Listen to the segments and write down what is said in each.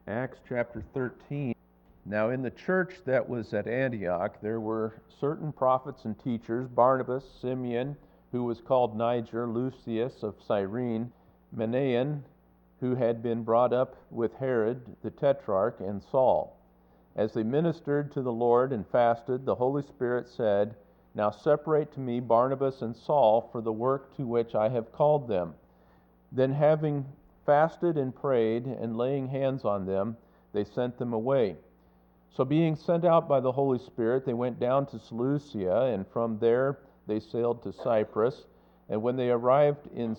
Acts chapter 13. Now in the church that was at Antioch, there were certain prophets and teachers: Barnabas, Simeon, who was called Niger, Lucius of Cyrene, Manaen, who had been brought up with Herod the Tetrarch, and Saul. As they ministered to the Lord and fasted, the Holy Spirit said, "Now separate to me Barnabas and Saul for the work to which I have called them." Then, having fasted and prayed and laying hands on them, they sent them away. So being sent out by the Holy Spirit, they went down to Seleucia, and from there they sailed to Cyprus. And when they arrived in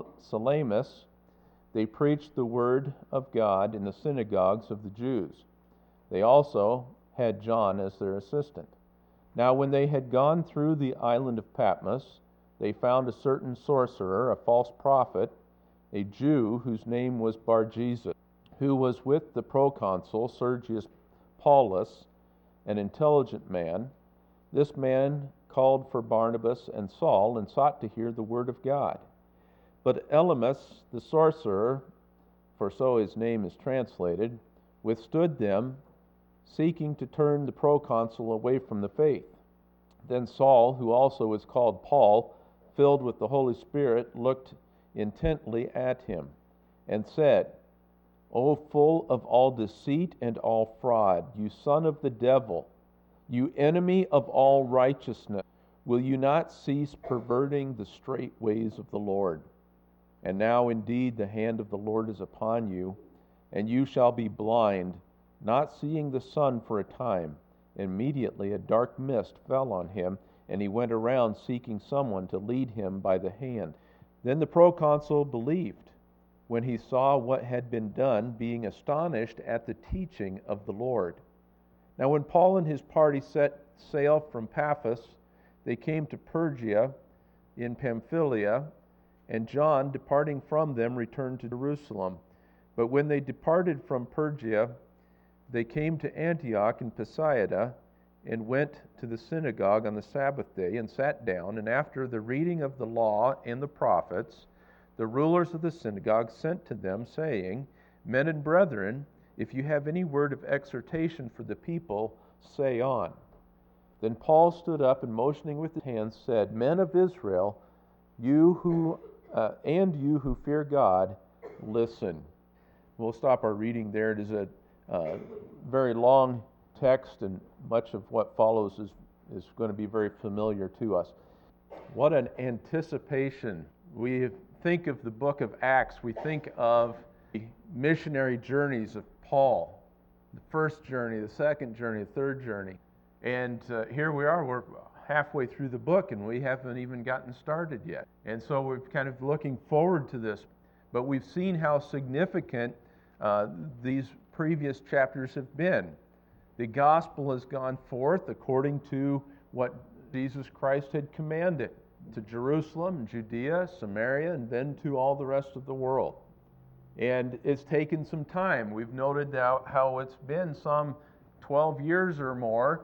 Salamis, they preached the word of God in the synagogues of the Jews. They also had John as their assistant. Now when they had gone through the island of Patmos, they found a certain sorcerer, a false prophet, a Jew whose name was Bar-Jesus, who was with the proconsul Sergius Paulus, an intelligent man. This man called for Barnabas and Saul and sought to hear the word of God. But Elymas, the sorcerer, for so his name is translated, withstood them, seeking to turn the proconsul away from the faith. Then Saul, who also is called Paul, filled with the Holy Spirit, looked intently at him and said, "O full of all deceit and all fraud, you son of the devil, you enemy of all righteousness, will you not cease perverting the straight ways of the Lord? And now indeed the hand of the Lord is upon you, and you shall be blind, not seeing the sun for a time." Immediately a dark mist fell on him, and he went around seeking someone to lead him by the hand. Then the proconsul believed when he saw what had been done, being astonished at the teaching of the Lord. Now when Paul and his party set sail from Paphos, they came to Perga in Pamphylia, and John, departing from them, returned to Jerusalem. But when they departed from Perga, they came to Antioch in Pisidia, and went to the synagogue on the Sabbath day, and sat down. And after the reading of the law and the prophets, the rulers of the synagogue sent to them, saying, "Men and brethren, if you have any word of exhortation for the people, say on." Then Paul stood up, and motioning with his hands, said, "Men of Israel, you who fear God, listen." We'll stop our reading there. It is a very long text, and much of what follows is going to be very familiar to us. What an anticipation. We think of the book of Acts, we think of the missionary journeys of Paul, the first journey, the second journey, the third journey. And here we are, we're halfway through the book, and we haven't even gotten started yet. And so we're kind of looking forward to this. But we've seen how significant these previous chapters have been. The gospel has gone forth according to what Jesus Christ had commanded, to Jerusalem, Judea, Samaria, and then to all the rest of the world. And it's taken some time. We've noted how it's been some 12 years or more,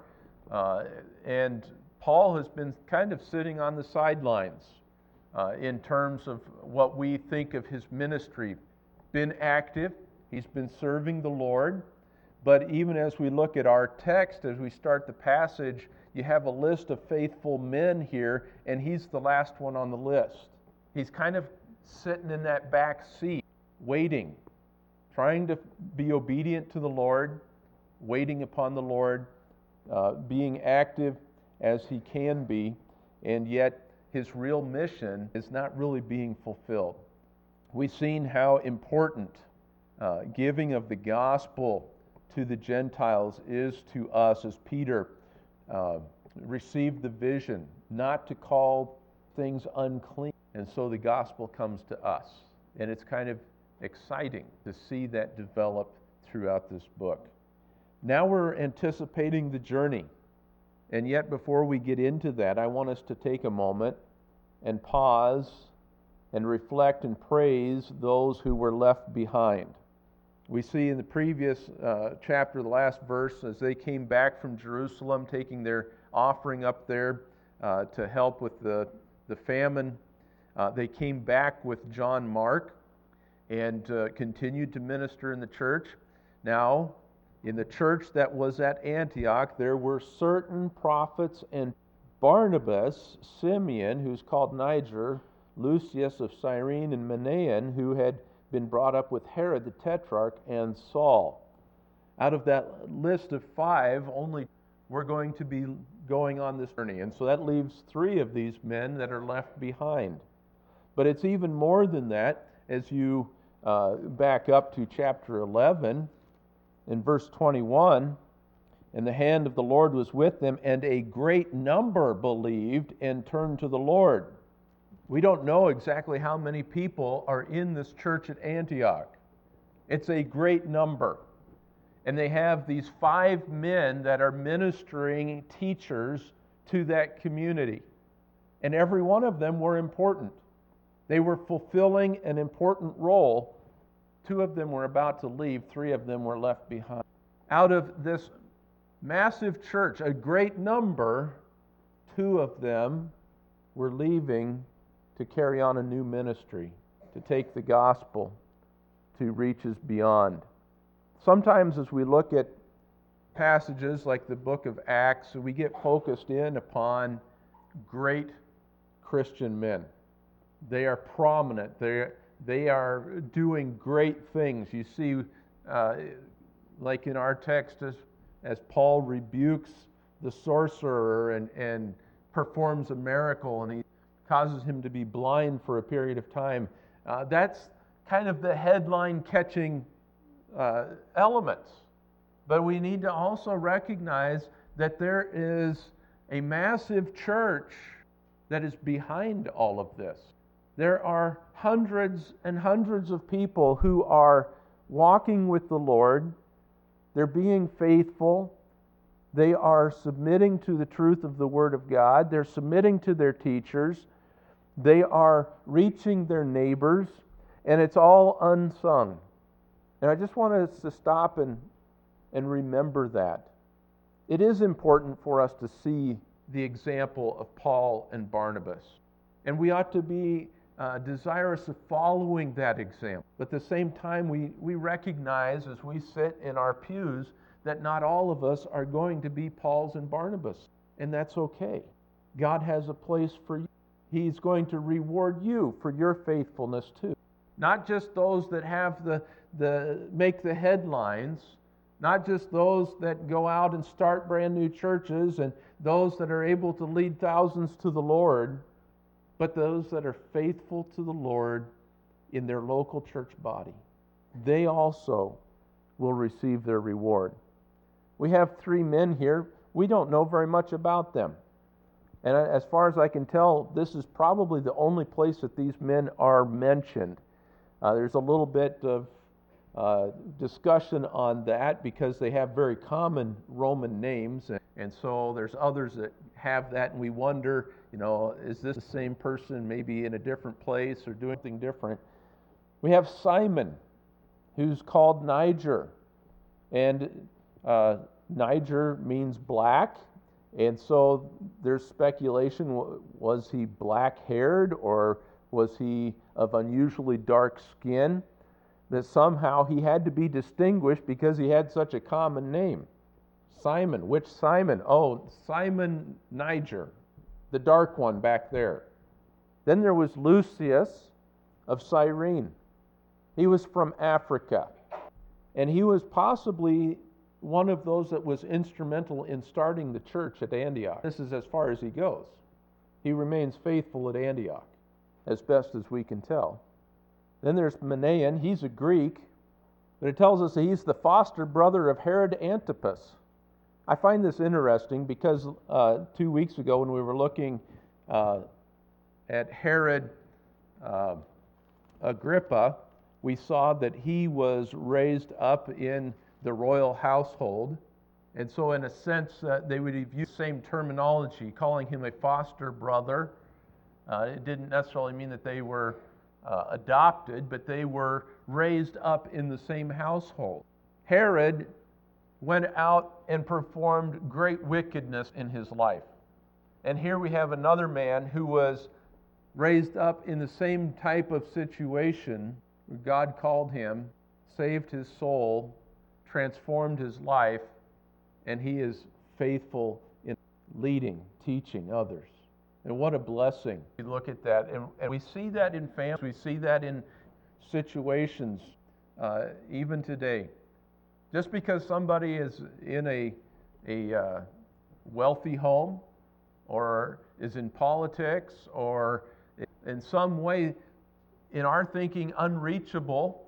and Paul has been kind of sitting on the sidelines in terms of what we think of his ministry. Been active, he's been serving the Lord. But even as we look at our text, as we start the passage, you have a list of faithful men here, and he's the last one on the list. He's kind of sitting in that back seat, waiting, trying to be obedient to the Lord, waiting upon the Lord, being active as he can be, and yet his real mission is not really being fulfilled. We've seen how important giving of the gospel to the Gentiles is to us, as Peter received the vision not to call things unclean. And so the gospel comes to us. And it's kind of exciting to see that develop throughout this book. Now we're anticipating the journey. And yet before we get into that, I want us to take a moment and pause and reflect and praise those who were left behind. We see in the previous chapter, the last verse, as they came back from Jerusalem, taking their offering up there to help with the famine, they came back with John Mark and continued to minister in the church. Now, in the church that was at Antioch, there were certain prophets, and Barnabas, Simeon, who's called Niger, Lucius of Cyrene, and Manaen, who had been brought up with Herod the Tetrarch, and Saul. Out of that list of 5, only we're going to be going on this journey. And so that leaves 3 of these men that are left behind. But it's even more than that. As you back up to chapter 11, in verse 21, and the hand of the Lord was with them, and a great number believed and turned to the Lord. We don't know exactly how many people are in this church at Antioch. It's a great number. And they have these 5 men that are ministering teachers to that community. And every one of them were important. They were fulfilling an important role. 2 of them were about to leave, 3 of them were left behind. Out of this massive church, a great number, 2 of them were leaving to carry on a new ministry, to take the gospel to reaches beyond. Sometimes as we look at passages like the book of Acts, we get focused in upon great Christian men. They are prominent. They are doing great things. You see, like in our text, as Paul rebukes the sorcerer and performs a miracle, and he causes him to be blind for a period of time. That's kind of the headline-catching elements. But we need to also recognize that there is a massive church that is behind all of this. There are hundreds and hundreds of people who are walking with the Lord. They're being faithful. They are submitting to the truth of the Word of God. They're submitting to their teachers. They are reaching their neighbors. And it's all unsung. And I just want us to stop and remember that. It is important for us to see the example of Paul and Barnabas. And we ought to be desirous of following that example. But at the same time, we recognize as we sit in our pews that not all of us are going to be Pauls and Barnabas. And that's okay. God has a place for you. He's going to reward you for your faithfulness too. Not just those that have make the headlines, not just those that go out and start brand new churches and those that are able to lead thousands to the Lord, but those that are faithful to the Lord in their local church body. They also will receive their reward. We have 3 men here. We don't know very much about them. And as far as I can tell, this is probably the only place that these men are mentioned. There's a little bit of discussion on that because they have very common Roman names, and so there's others that have that, and we wonder, is this the same person maybe in a different place or doing something different? We have Simon, who's called Niger, and Niger means black, and so there's speculation, was he black-haired or was he of unusually dark skin? That somehow he had to be distinguished because he had such a common name. Simon. Which Simon? Oh, Simon Niger, the dark one back there. Then there was Lucius of Cyrene. He was from Africa. And he was possibly one of those that was instrumental in starting the church at Antioch. This is as far as he goes. He remains faithful at Antioch, as best as we can tell. Then there's Manaen. He's a Greek, but it tells us that he's the foster brother of Herod Antipas. I find this interesting because 2 weeks ago when we were looking at Herod Agrippa, we saw that he was raised up in the royal household. And so in a sense, they would have used the same terminology, calling him a foster brother. It didn't necessarily mean that they were adopted, but they were raised up in the same household. Herod went out and performed great wickedness in his life. And here we have another man who was raised up in the same type of situation. God called him, saved his soul, transformed his life, and he is faithful in leading, teaching others. And what a blessing. We look at that, and we see that in families, we see that in situations, even today. Just because somebody is in a wealthy home, or is in politics, or in some way, in our thinking, unreachable,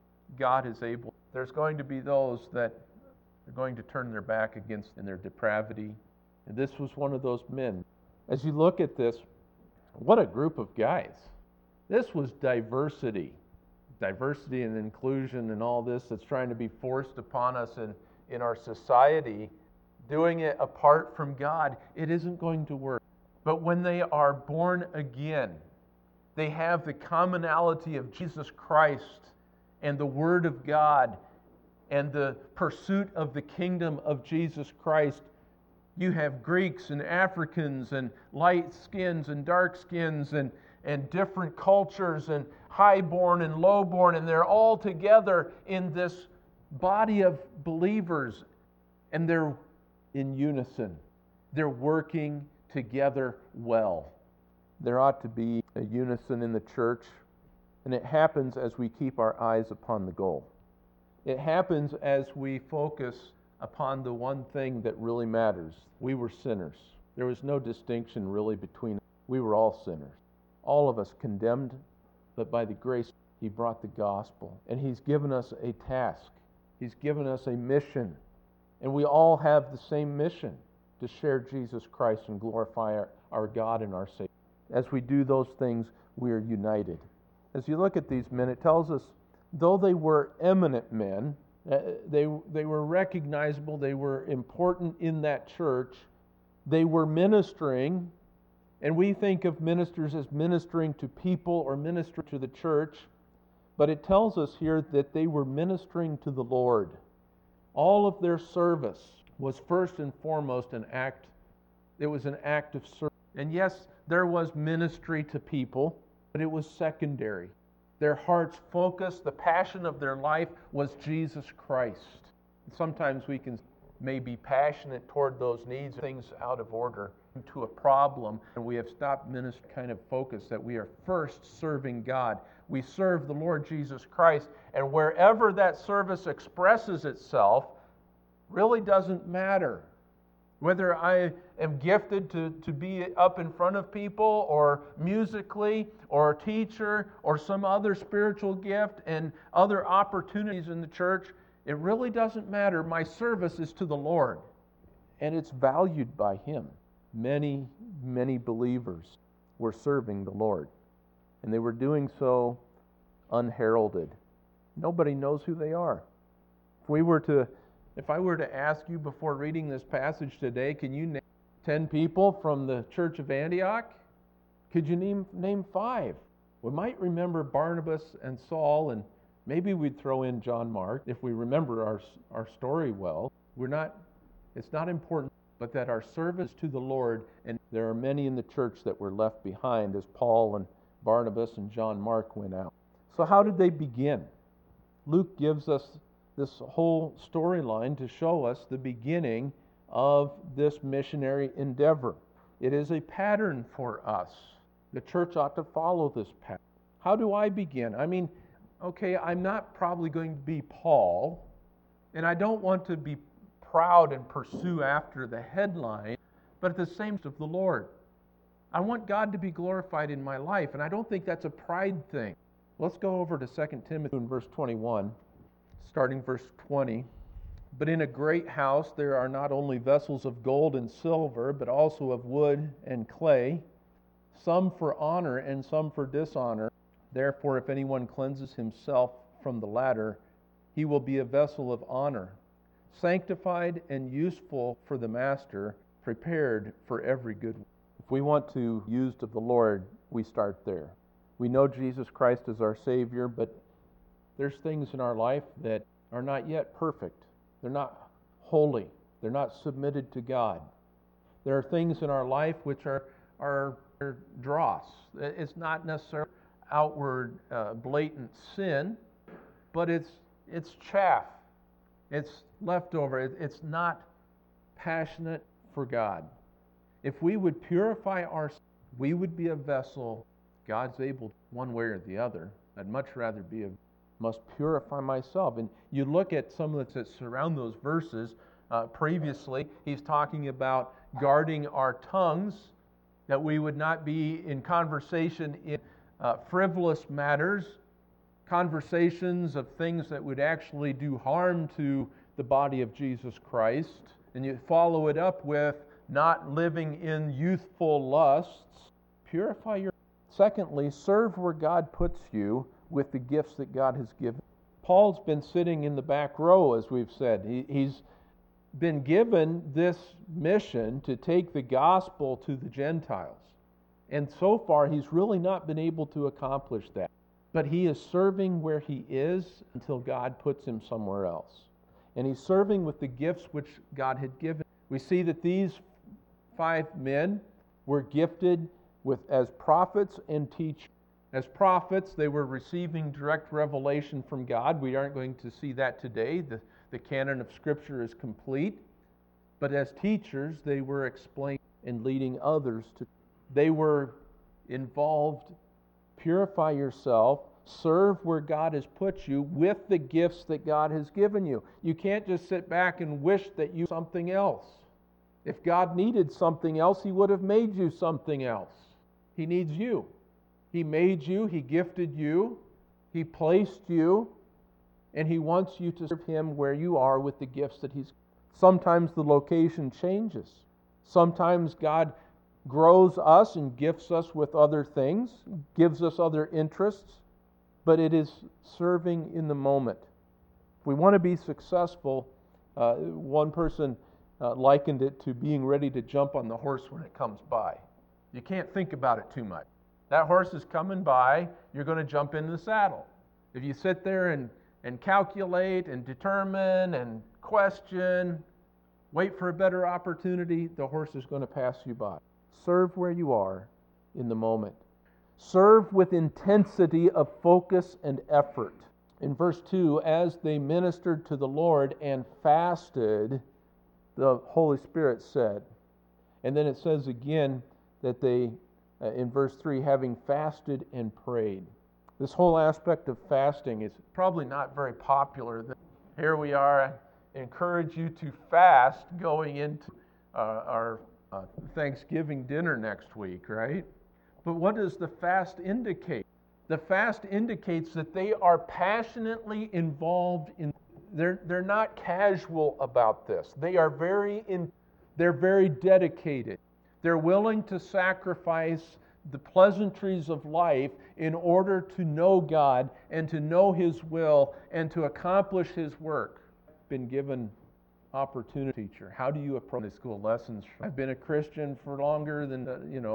God is able. There's going to be those that are going to turn their back against in their depravity. And this was one of those men. As you look at this, what a group of guys. This was diversity. Diversity and inclusion and all this that's trying to be forced upon us in our society. Doing it apart from God, it isn't going to work. But when they are born again, they have the commonality of Jesus Christ and the Word of God and the pursuit of the kingdom of Jesus Christ. You have Greeks and Africans and light skins and dark skins and different cultures and highborn and lowborn, and they're all together in this body of believers, and they're in unison. They're working together well. There ought to be a unison in the church, and it happens as we keep our eyes upon the goal. It happens as we focus upon the one thing that really matters. We were sinners. There was no distinction really between us. We were all sinners. All of us condemned, but by the grace, He brought the gospel. And He's given us a task. He's given us a mission. And we all have the same mission, to share Jesus Christ and glorify our God and our Savior. As we do those things, we are united. As you look at these men, it tells us, though they were eminent men, they were recognizable, they were important in that church, they were ministering, and we think of ministers as ministering to people or ministering to the church, but it tells us here that they were ministering to the Lord. All of their service was first and foremost an act. It was an act of service. And yes, there was ministry to people, but it was secondary. Their heart's focus, the passion of their life was Jesus Christ. Sometimes we can may be passionate toward those needs, things out of order, to a problem, and we have stopped ministry kind of focus that we are first serving God. We serve the Lord Jesus Christ, and wherever that service expresses itself really doesn't matter. Whether I am gifted to be up in front of people, or musically, or a teacher, or some other spiritual gift and other opportunities in the church, it really doesn't matter. My service is to the Lord, and it's valued by Him. Many, many believers were serving the Lord, and they were doing so unheralded. Nobody knows who they are. If I were to ask you before reading this passage today, can you name 10 people from the church of Antioch? Could you name 5? We might remember Barnabas and Saul, and maybe we'd throw in John Mark if we remember our story well. It's not important, but that our service to the Lord, and there are many in the church that were left behind as Paul and Barnabas and John Mark went out. So how did they begin? Luke gives us this whole storyline to show us the beginning of this missionary endeavor. It is a pattern for us. The church ought to follow this pattern. How do I begin? Okay, I'm not probably going to be Paul, and I don't want to be proud and pursue after the headline, but at the same time of the Lord. I want God to be glorified in my life, and I don't think that's a pride thing. Let's go over to 2 Timothy in verse 21. Starting verse 20, but in a great house there are not only vessels of gold and silver, but also of wood and clay, some for honor and some for dishonor. Therefore, if anyone cleanses himself from the latter, he will be a vessel of honor, sanctified and useful for the master, prepared for every good work. If we want to be used of the Lord, we start there. We know Jesus Christ is our Savior, but there's things in our life that are not yet perfect. They're not holy. They're not submitted to God. There are things in our life which are dross. It's not necessarily outward blatant sin, but it's chaff. It's leftover. It's not passionate for God. If we would purify ourselves, we would be a vessel God's able one way or the other. I'd much rather must purify myself. And you look at some of that surround those verses. Previously, he's talking about guarding our tongues, that we would not be in conversation in frivolous matters, conversations of things that would actually do harm to the body of Jesus Christ. And you follow it up with not living in youthful lusts. Purify your. Secondly, serve where God puts you with the gifts that God has given. Paul's been sitting in the back row, as we've said. He's been given this mission to take the gospel to the Gentiles. And so far, he's really not been able to accomplish that. But he is serving where he is until God puts him somewhere else. And he's serving with the gifts which God had given. We see that these 5 men were gifted as prophets and teachers. As prophets, they were receiving direct revelation from God. We aren't going to see that today. The canon of Scripture is complete. But as teachers, they were explaining and leading others to. They were involved. Purify yourself. Serve where God has put you with the gifts that God has given you. You can't just sit back and wish that you something else. If God needed something else, He would have made you something else. He needs you. He made you, He gifted you, He placed you, and He wants you to serve Him where you are with the gifts that He's. Sometimes the location changes. Sometimes God grows us and gifts us with other things, gives us other interests, but it is serving in the moment. If we want to be successful, one person likened it to being ready to jump on the horse when it comes by. You can't think about it too much. That horse is coming by, you're going to jump into the saddle. If you sit there and calculate and determine and question, wait for a better opportunity, the horse is going to pass you by. Serve where you are in the moment. Serve with intensity of focus and effort. In verse 2, as they ministered to the Lord and fasted, the Holy Spirit said. And then it says again that they, in verse 3, having fasted and prayed. This whole aspect of fasting is probably not very popular. Here we are. I encourage you to fast going into our Thanksgiving dinner next week, right? But what does the fast indicate? The fast indicates that they are passionately involved in. They're not casual about this. They're very dedicated. They're willing to sacrifice the pleasantries of life in order to know God and to know His will and to accomplish His work. Been given opportunity. Teacher, how do you approach school lessons? I've been a Christian for longer than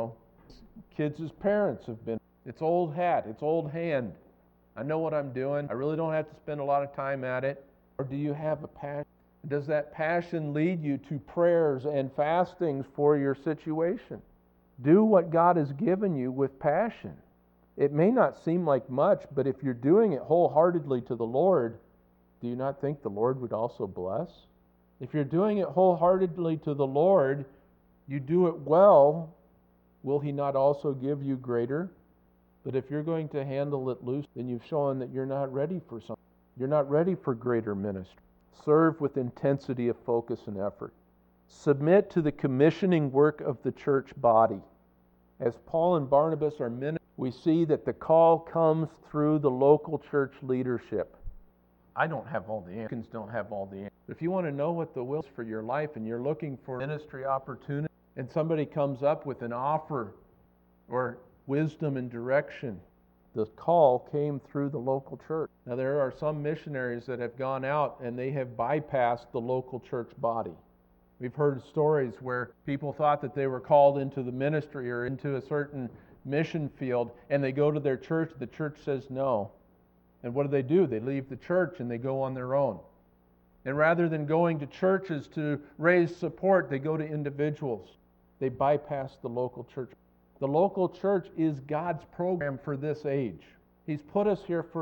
kids as parents have been. It's old hat, it's old hand. I know what I'm doing. I really don't have to spend a lot of time at it. Or do you have a passion? Does that passion lead you to prayers and fastings for your situation? Do what God has given you with passion. It may not seem like much, but if you're doing it wholeheartedly to the Lord, do you not think the Lord would also bless? If you're doing it wholeheartedly to the Lord, you do it well, will He not also give you greater? But if you're going to handle it loose, then you've shown that you're not ready for something. You're not ready for greater ministry. Serve with intensity of focus and effort. Submit to the commissioning work of the church body. As Paul and Barnabas are ministers, we see that the call comes through the local church leadership. I don't have all the answers. Don't have all the answers. If you want to know what the will is for your life and you're looking for ministry opportunity, and somebody comes up with an offer or wisdom and direction, the call came through the local church. Now there are some missionaries that have gone out and they have bypassed the local church body. We've heard stories where people thought that they were called into the ministry or into a certain mission field, and they go to their church, the church says no. And what do? They leave the church and they go on their own. And rather than going to churches to raise support, they go to individuals. They bypass the local church. The local church is God's program for this age. He's put us here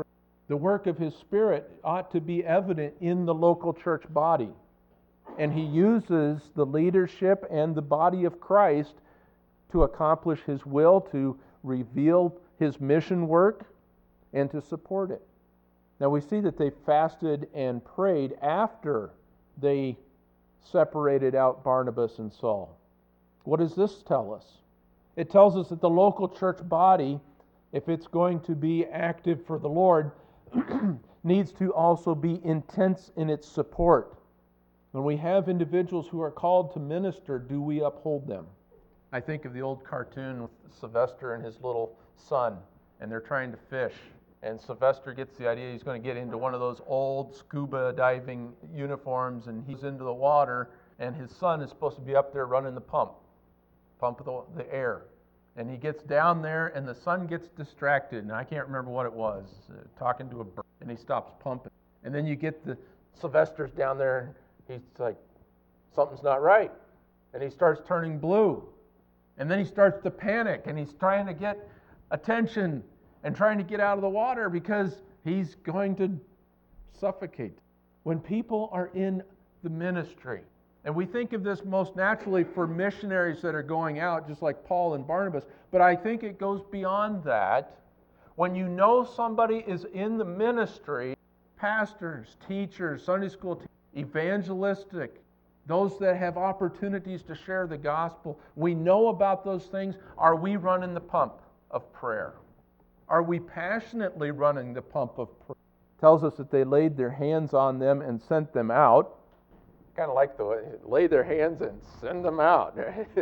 The work of His Spirit ought to be evident in the local church body. And He uses the leadership and the body of Christ to accomplish His will, to reveal His mission work, and to support it. Now we see that they fasted and prayed after they separated out Barnabas and Saul. What does this tell us? It tells us that the local church body, if it's going to be active for the Lord, needs to also be intense in its support. When we have individuals who are called to minister, do we uphold them? I think of the old cartoon with Sylvester and his little son, and they're trying to fish. And Sylvester gets the idea he's going to get into one of those old scuba diving uniforms, and he's into the water, and his son is supposed to be up there running the pump the air. And he gets down there, and the son gets distracted, and I can't remember what it was, talking to a bird, and he stops pumping. And then you get Sylvester's down there, and he's like, something's not right. And he starts turning blue. And then he starts to panic, and he's trying to get attention and trying to get out of the water because he's going to suffocate. When people are in the ministry, and we think of this most naturally for missionaries that are going out, just like Paul and Barnabas, but I think it goes beyond that. When you know somebody is in the ministry, pastors, teachers, Sunday school teachers, evangelistic, those that have opportunities to share the gospel, we know about those things. Are we running the pump of prayer? Are we passionately running the pump of prayer? It tells us that they laid their hands on them and sent them out. Kind of like the way, lay their hands and send them out.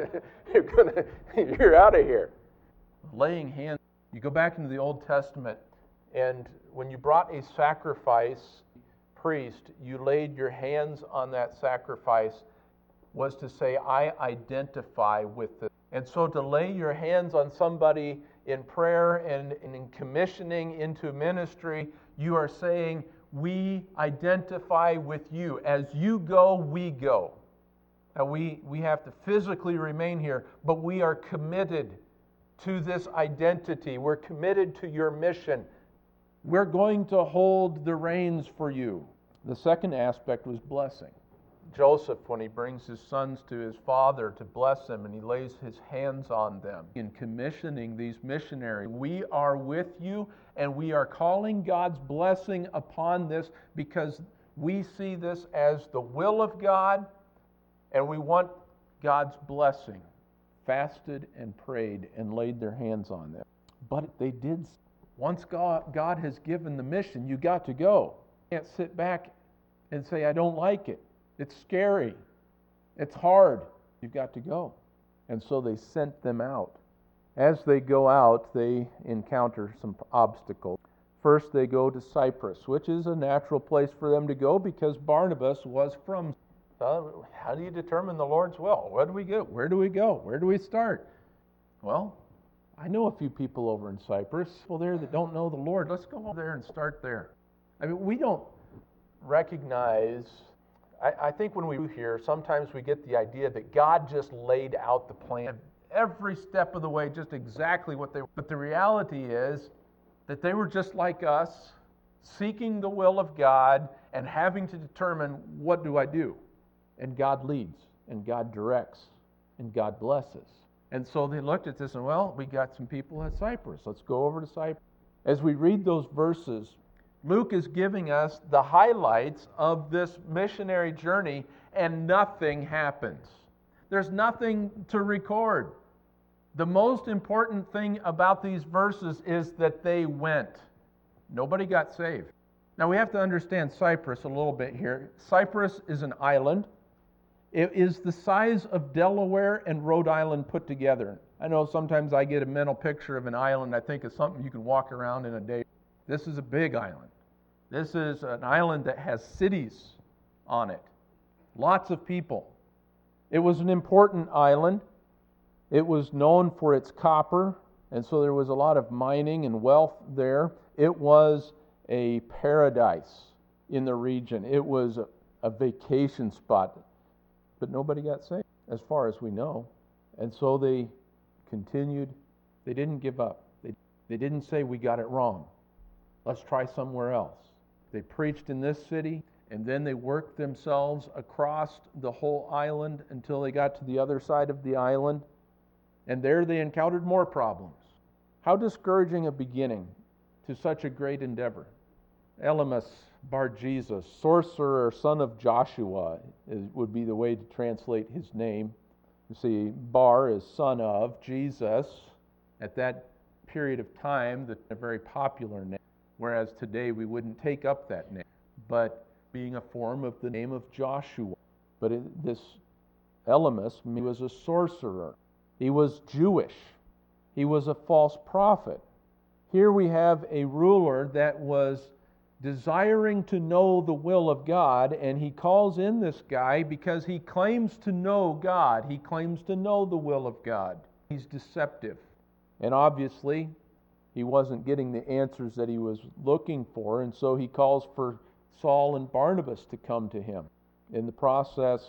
You're out of here. Laying hands. You go back into the Old Testament, and when you brought a sacrifice, priest, you laid your hands on that sacrifice, was to say, I identify with it. And so to lay your hands on somebody in prayer and in commissioning into ministry, you are saying, we identify with you. As you go, we go. Now we have to physically remain here, but we are committed to this identity. We're committed to your mission. We're going to hold the reins for you. The second aspect was blessing. Joseph, when he brings his sons to his father to bless them, and he lays his hands on them in commissioning these missionaries, we are with you, and we are calling God's blessing upon this because we see this as the will of God, and we want God's blessing. Fasted and prayed and laid their hands on them. But they did. Once God has given the mission, you got to go. You can't sit back and say, I don't like it. It's scary. It's hard. You've got to go. And so they sent them out. As they go out, they encounter some obstacles. First, they go to Cyprus, which is a natural place for them to go because Barnabas was from. How do you determine the Lord's will? Where do we go? Where do we go? Where do we start? Well, I know a few people over in Cyprus, people there that don't know the Lord. Let's go over there and start there. I mean, we don't recognize. I think when we do here, sometimes we get the idea that God just laid out the plan every step of the way, just exactly what they were. But the reality is that they were just like us, seeking the will of God and having to determine, what do I do? And God leads, and God directs, and God blesses. And so they looked at this and, well, we got some people at Cyprus. Let's go over to Cyprus. As we read those verses, Luke is giving us the highlights of this missionary journey, and nothing happens. There's nothing to record. The most important thing about these verses is that they went. Nobody got saved. Now we have to understand Cyprus a little bit here. Cyprus is an island. It is the size of Delaware and Rhode Island put together. I know sometimes I get a mental picture of an island. I think it's something you can walk around in a day. This is a big island. This is an island that has cities on it. Lots of people. It was an important island. It was known for its copper, and so there was a lot of mining and wealth there. It was a paradise in the region. It was a vacation spot. But nobody got saved, as far as we know. And so they continued. They didn't give up. They didn't say, we got it wrong. Let's try somewhere else. They preached in this city, and then they worked themselves across the whole island until they got to the other side of the island, and there they encountered more problems. How discouraging a beginning to such a great endeavor. Elymas Bar-Jesus, sorcerer, son of Joshua, would be the way to translate his name. You see, Bar is son of Jesus. At that period of time, a very popular name, whereas today we wouldn't take up that name, but being a form of the name of Joshua. But this Elymas, he was a sorcerer. He was Jewish. He was a false prophet. Here we have a ruler that was desiring to know the will of God, and he calls in this guy because he claims to know God. He claims to know the will of God. He's deceptive. And obviously, he wasn't getting the answers that he was looking for, and so he calls for Saul and Barnabas to come to him. In the process,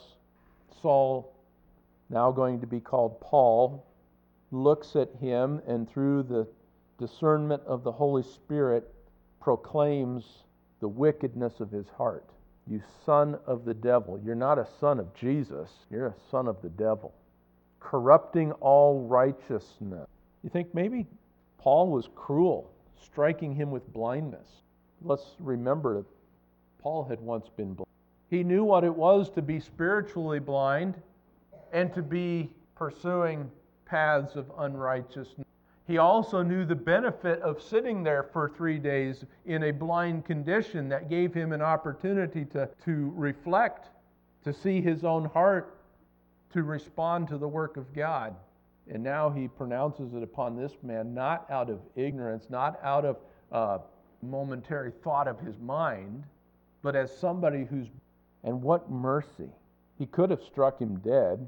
Saul, now going to be called Paul, looks at him and through the discernment of the Holy Spirit proclaims the wickedness of his heart. You son of the devil. You're not a son of Jesus. You're a son of the devil. Corrupting all righteousness. You think maybe Paul was cruel, striking him with blindness. Let's remember that Paul had once been blind. He knew what it was to be spiritually blind and to be pursuing paths of unrighteousness. He also knew the benefit of sitting there for 3 days in a blind condition that gave him an opportunity to reflect, to see his own heart, to respond to the work of God. And now he pronounces it upon this man, not out of ignorance, not out of momentary thought of his mind, but as somebody who's... And what mercy. He could have struck him dead.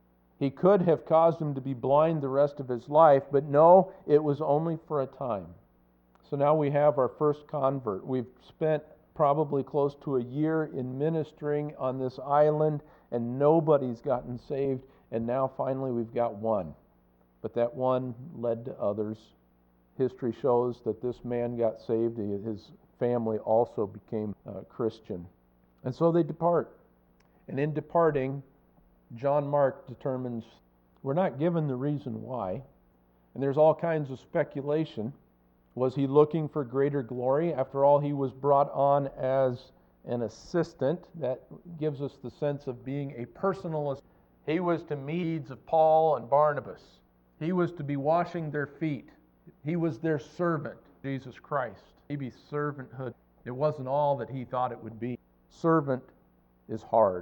He could have caused him to be blind the rest of his life, but no, it was only for a time. So now we have our first convert. We've spent probably close to a year in ministering on this island, and nobody's gotten saved, and now finally we've got one. But that one led to others. History shows that this man got saved. His family also became Christian. And so they depart. And in departing, John Mark determines, we're not given the reason why, and there's all kinds of speculation. Was he looking for greater glory? After all, he was brought on as an assistant. That gives us the sense of being a personal assistant. He was to meet the needs of Paul and Barnabas. He was to be washing their feet. He was their servant, Jesus Christ. Maybe servanthood, it wasn't all that he thought it would be. Servant is hard.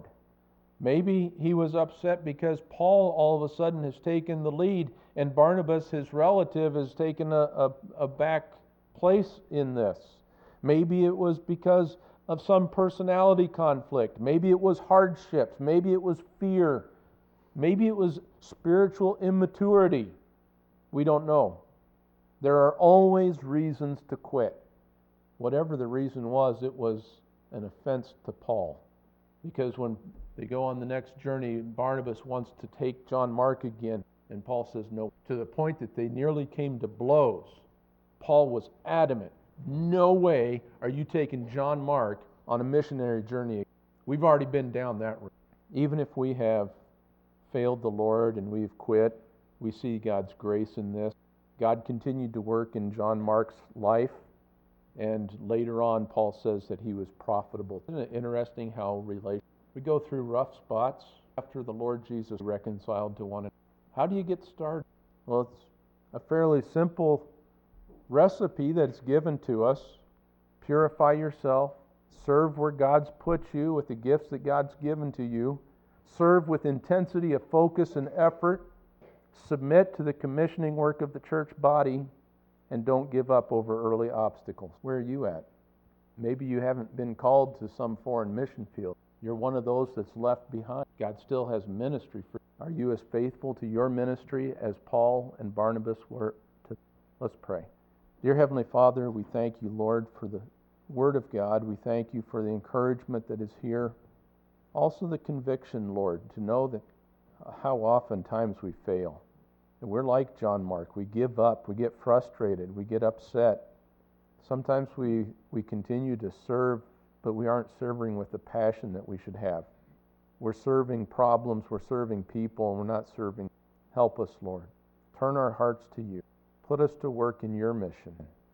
Maybe he was upset because Paul all of a sudden has taken the lead and Barnabas, his relative, has taken a back place in this. Maybe it was because of some personality conflict. Maybe it was hardships. Maybe it was fear. Maybe it was spiritual immaturity. We don't know. There are always reasons to quit. Whatever the reason was, it was an offense to Paul. Because when they go on the next journey, Barnabas wants to take John Mark again, and Paul says no, to the point that they nearly came to blows. Paul was adamant. No way are you taking John Mark on a missionary journey. We've already been down that road. Even if we have failed the Lord and we've quit, we see God's grace in this. God continued to work in John Mark's life, and later on Paul says that he was profitable. Isn't it interesting how we go through rough spots after the Lord Jesus reconciled to one another? How do you get started? Well, it's a fairly simple recipe that's given to us. Purify yourself. Serve where God's put you with the gifts that God's given to you. Serve with intensity of focus and effort. Submit to the commissioning work of the church body, and don't give up over early obstacles. Where are you at? Maybe you haven't been called to some foreign mission field. You're one of those that's left behind. God still has ministry for you. Are you as faithful to your ministry as Paul and Barnabas were to? Let's pray. Dear Heavenly Father, we thank you, Lord, for the Word of God. We thank you for the encouragement that is here. Also the conviction, Lord, to know that how oftentimes we fail. And we're like John Mark. We give up. We get frustrated. We get upset. Sometimes we continue to serve, but we aren't serving with the passion that we should have. We're serving problems, we're serving people, and we're not serving. Help us, Lord. Turn our hearts to you. Put us to work in your mission.